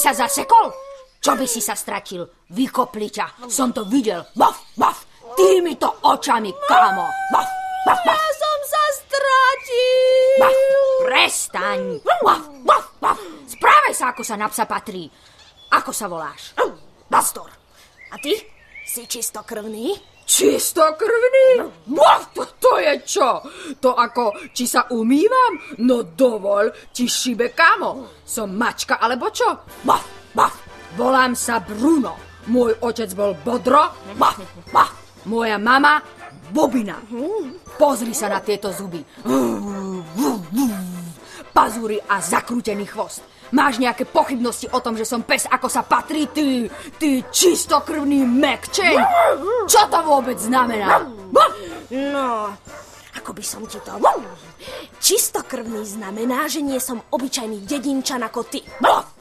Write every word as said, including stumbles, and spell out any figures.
sa zasekol? Čo by si sa stratil? Vykopli ťa. Som to videl. Baf, baf. Týmito očami, kámo. Baf, baf, baf. Ja som sa stratil. Baf, prestaň. Baf, baf, baf. Správaj sa, ako sa na psa patrí. Ako sa voláš? Pastor. A ty? Si čistokrvný? Čistokrvný? Baf, to, to je čo? To ako, či sa umývam? No dovol, ti šibe, kámo. Som mačka, alebo čo? Baf, baf. Volám sa Bruno. Môj otec bol Bodro. Baf, baf. Moja mama Bobina. Pozri sa na tieto zuby. Pazúry a zakrútený chvost. Máš nejaké pochybnosti o tom, že som pes, ako sa patrí, ty, ty čistokrvný mekčeň? Čo to vôbec znamená? No, ako by som ti to... Čistokrvný znamená, že nie som obyčajný dedinčan ako ty.